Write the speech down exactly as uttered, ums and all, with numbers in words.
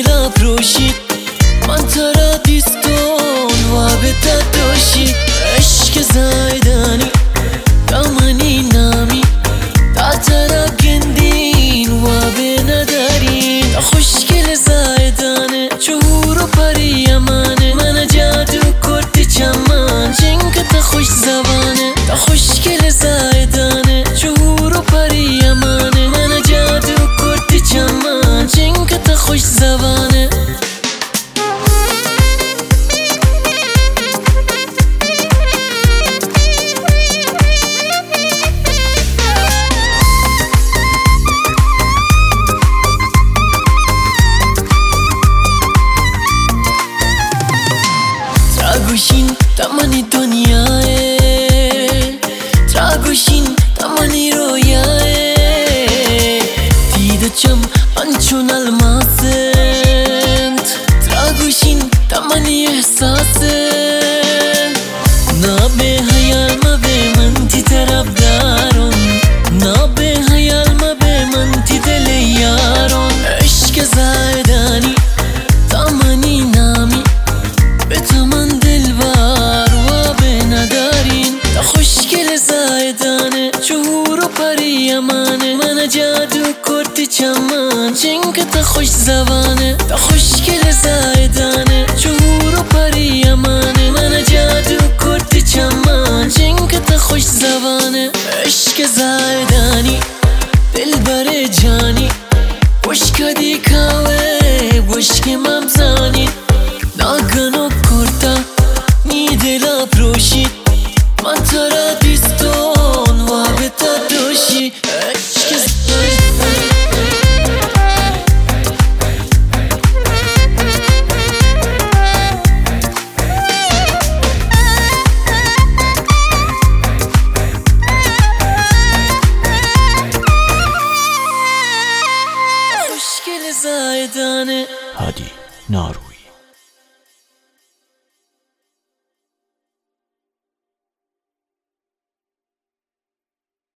لب روشید من تو را دیستون و به تدوشی عشق زایدانی دامنی نامی تا ترا گندین و به ندارین تا خوشگل زایدانه چهور و پری امانه من جادو کرد چمان چنگ تا خوش زبانه تا خوشگل زایدانه چهور و پری امانه من جادو کرد چمان چنگ تا خوش زبانه Tragushin tamani dunyae Tragushin tamani royae Dide cham anchun almasent Tragushin tamani ihsasent Na be hayal ma be man ti tarafdaron Na be hayal ma be man ti dile yaron Ishq zaydani tamani nami بتمن دلبر و به ندارین تا خوشگل زایدانه چهور و پری امانه من جادو کرد چمان چنگ تا خوش زبانه تا خوشگل زایدانه چهور و پری امانه من جادو کرد چمان چنگ تا خوش زبانه عشق زایدانی دلبر جانی بشکدی کاوه بشک ممزانی ناگنو کرتا نی دلا پروشید من تو را دیستون و به تدوشی عشق خوشگل زایدانه هادی نارو